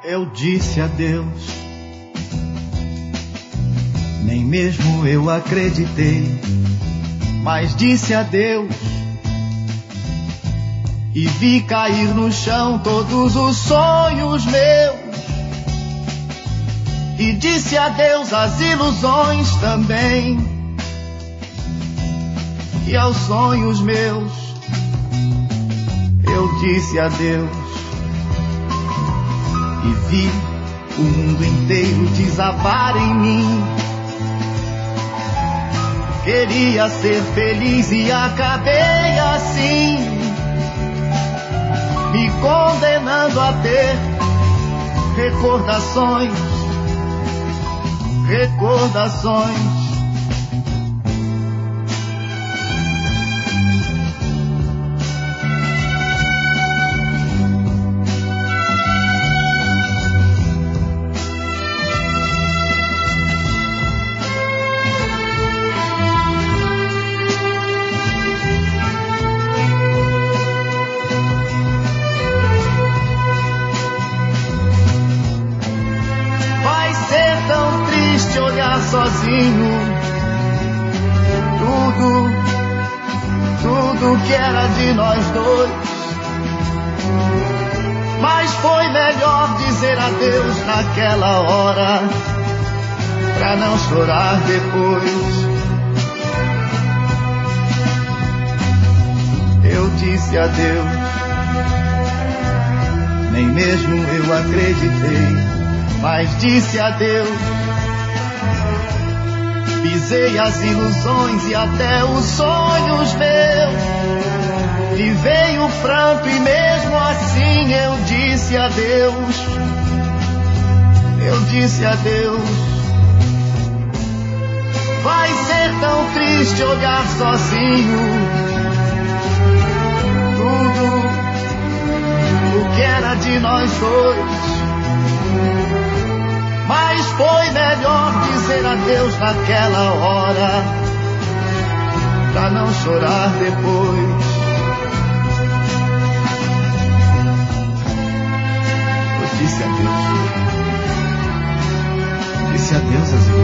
Eu disse a Deus, nem mesmo eu acreditei, mas disse a Deus e vi cair no chão todos os sonhos meus. E disse a Deus as ilusões também, e aos sonhos meus eu disse a Deus. E vi o mundo inteiro desabar em mim. Queria ser feliz e acabei assim, me condenando a ter recordações. Sozinho, tudo que era de nós dois. Mas foi melhor dizer adeus naquela hora, pra não chorar depois. Eu disse adeus, nem mesmo eu acreditei, mas disse adeus. Pisei as ilusões e até os sonhos meus. E veio o pranto e mesmo assim eu disse adeus. Eu disse adeus. Vai ser tão triste olhar sozinho tudo o que era de nós dois. Mas foi melhor dizer adeus naquela hora, pra não chorar depois. Eu disse adeus. Disse adeus às